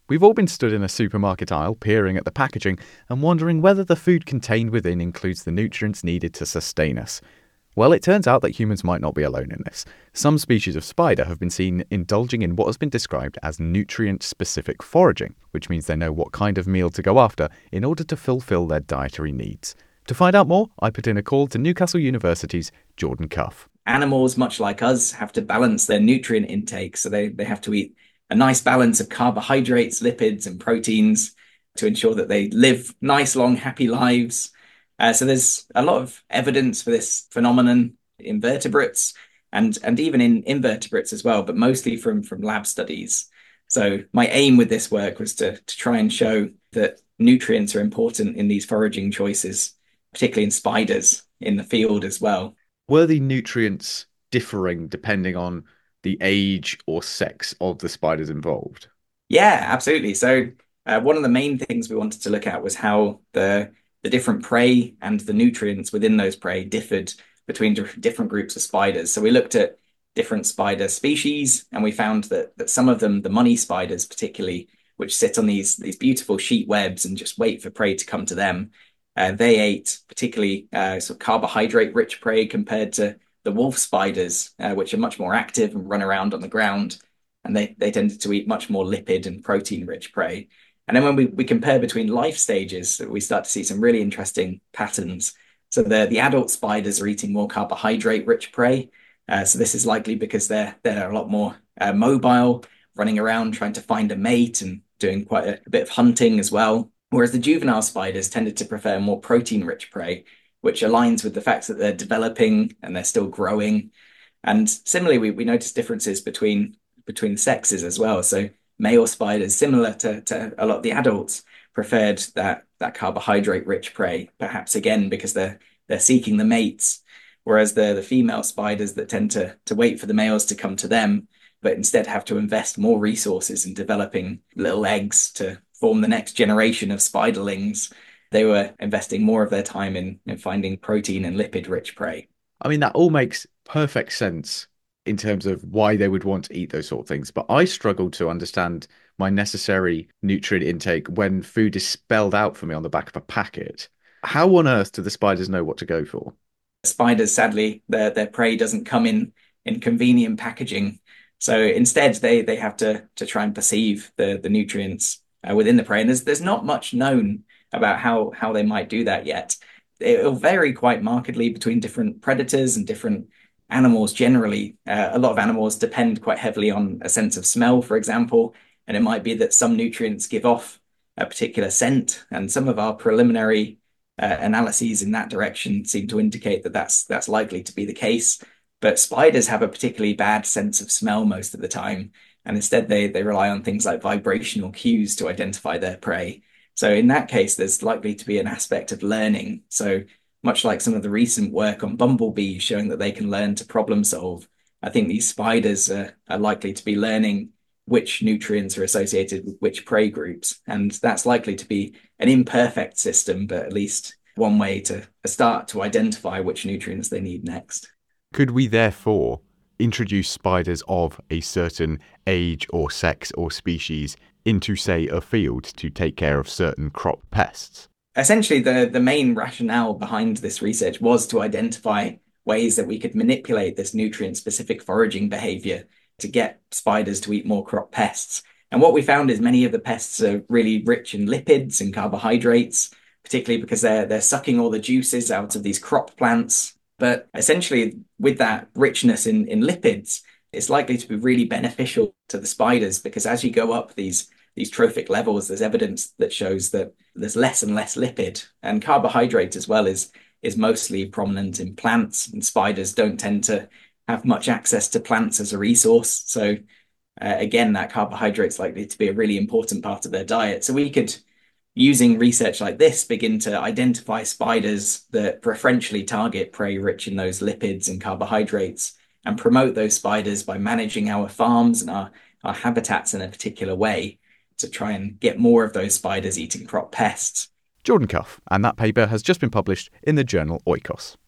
We've all been stood in a supermarket aisle, peering at the packaging and wondering whether the food contained within includes the nutrients needed to sustain us. Well, it turns out that humans might not be alone in this. Some species of spider have been seen indulging in what has been described as nutrient-specific foraging, which means they know what kind of meal to go after in order to fulfill their dietary needs. To find out more, I put in a call to Newcastle University's Jordan Cuff. Animals, much like us, have to balance their nutrient intake. So they have to eat a nice balance of carbohydrates, lipids, and proteins to ensure that they live nice, long, happy lives. So there's a lot of evidence for this phenomenon in vertebrates and even in invertebrates as well, but mostly from lab studies. So my aim with this work was to try and show that nutrients are important in these foraging choices, particularly in spiders in the field as well. Were the nutrients differing depending on the age or sex of the spiders involved? Yeah, absolutely. So one of the main things we wanted to look at was how the different prey and the nutrients within those prey differed between different groups of spiders. So we looked at different spider species, and we found that some of them, the money spiders particularly, which sit on these beautiful sheet webs and just wait for prey to come to them, they ate particularly sort of carbohydrate-rich prey compared to the wolf spiders, which are much more active and run around on the ground, and they tended to eat much more lipid and protein-rich prey. And then when we compare between life stages, we start to see some really interesting patterns. So the adult spiders are eating more carbohydrate-rich prey. So this is likely because they're a lot more mobile, running around trying to find a mate and doing quite a bit of hunting as well. Whereas the juvenile spiders tended to prefer more protein-rich prey, which aligns with the fact that they're developing and they're still growing. And similarly, we notice differences between sexes as well. So male spiders, similar to a lot of the adults, preferred that carbohydrate-rich prey, perhaps again because they're seeking the mates, whereas the female spiders that tend to wait for the males to come to them, but instead have to invest more resources in developing little eggs to form the next generation of spiderlings. They were investing more of their time in finding protein and lipid-rich prey. I mean, that all makes perfect sense in terms of why they would want to eat those sort of things. But I struggle to understand my necessary nutrient intake when food is spelled out for me on the back of a packet. How on earth do the spiders know what to go for? Spiders, sadly, their prey doesn't come in convenient packaging. So instead, they have to try and perceive the nutrients within the prey. And there's not much known about how they might do that yet. It'll vary quite markedly between different predators and different animals generally. A lot of animals depend quite heavily on a sense of smell, for example, and it might be that some nutrients give off a particular scent, and some of our preliminary analyses in that direction seem to indicate that that's likely to be the case. But spiders have a particularly bad sense of smell most of the time, and instead they rely on things like vibrational cues to identify their prey. So in that case, there's likely to be an aspect of learning. So much like some of the recent work on bumblebees showing that they can learn to problem solve, I think these spiders are likely to be learning which nutrients are associated with which prey groups. And that's likely to be an imperfect system, but at least one way to start to identify which nutrients they need next. Could we therefore introduce spiders of a certain age or sex or species into, say, a field to take care of certain crop pests? Essentially, the main rationale behind this research was to identify ways that we could manipulate this nutrient-specific foraging behavior to get spiders to eat more crop pests. And what we found is many of the pests are really rich in lipids and carbohydrates, particularly because they're sucking all the juices out of these crop plants. But essentially, with that richness in lipids, it's likely to be really beneficial to the spiders because as you go up these trophic levels, there's evidence that shows that there's less and less lipid, and carbohydrate as well is mostly prominent in plants, and spiders don't tend to have much access to plants as a resource. So again, that carbohydrate is likely to be a really important part of their diet. So we could, using research like this, begin to identify spiders that preferentially target prey rich in those lipids and carbohydrates and promote those spiders by managing our farms and our habitats in a particular way to try and get more of those spiders eating crop pests. Jordan Cuff, and that paper has just been published in the journal Oikos.